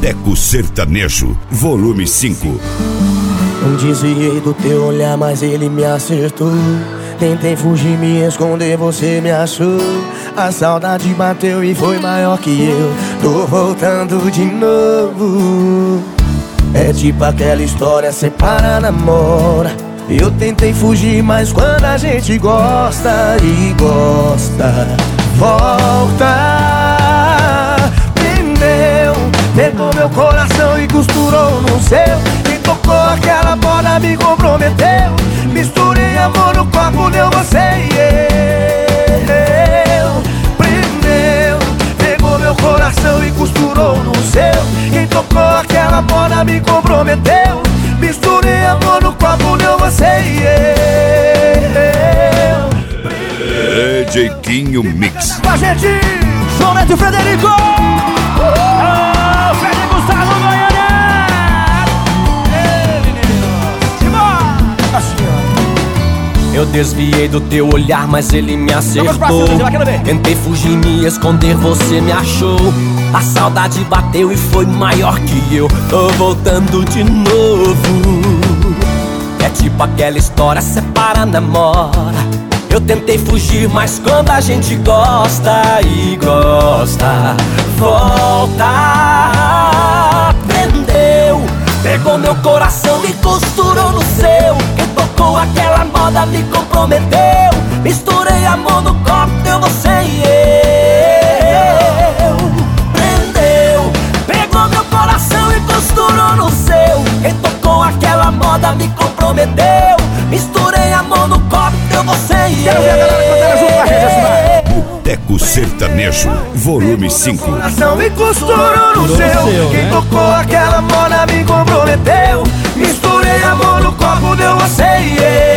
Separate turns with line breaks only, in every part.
Boteco Sertanejo, volume 5.
Desviei do teu olhar, mas ele me acertou. Tentei fugir, me esconder, você me achou. A saudade bateu e foi maior que eu. Tô voltando de novo. É tipo aquela história, separa, namora. Eu tentei fugir, mas quando a gente gosta e gosta, volta. Prendeu, pegou meu coração e costurou no seu. Quem tocou aquela bola me comprometeu. Misturei amor no copo, deu você e eu. Prendeu, pegou meu coração e costurou no seu. Quem tocou aquela bola me comprometeu. Misturei amor no copo, deu você e eu.
DJ Quinho Mix.
Com a gente, João Neto e Frederico. Frederico Gustavo Goiânia.
Eu desviei do teu olhar, mas ele me acertou. Tentei fugir, me esconder, você me achou. A saudade bateu e foi maior que eu. Tô voltando de novo. É tipo aquela história, separa, namora. Eu tentei fugir, mas quando a gente gosta e gosta, volta. Prendeu, pegou meu coração e costurou no seu. Quem tocou aquela moda me comprometeu. Misturei amor no copo, deu você e eu. Prendeu, pegou meu coração e costurou no seu. Quem tocou aquela moda me comprometeu. Misturei amor no copo, deu você e eu.
Quero ver a galera cantando junto com a gente,
Boteco Sertanejo, volume 5.
coração e costurou no seu. Quem tocou aquela moda me comprometeu. Misturei amor no copo, deu você e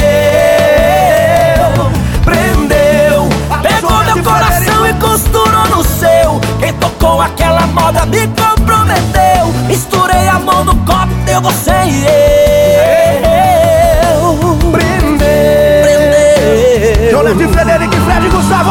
eu. Prendeu, pegou meu coração e costurou no seu. Quem tocou aquela moda me comprometeu. Misturei amor no copo, deu você e eu. Prendeu, João Neto e Frederico e Fred Gustavo.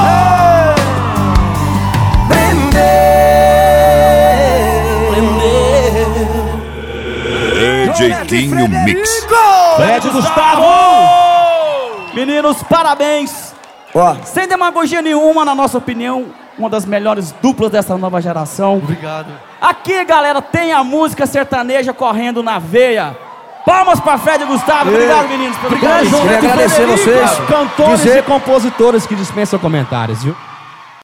DJ Quinho Mix.
Fred Gustavo! Meninos, parabéns!
Ó,
Sem demagogia nenhuma, na nossa opinião, uma das melhores duplas dessa nova geração.
Obrigado.
Aqui, galera, tem a música sertaneja correndo na veia. Palmas pra Fred e Gustavo. Obrigado, meninos, pelo
Obrigado,
carinho.
João
Queria
Neto e
agradecer
Frederico,
vocês.
cantores
Dizer-
e compositores que dispensam comentários, viu?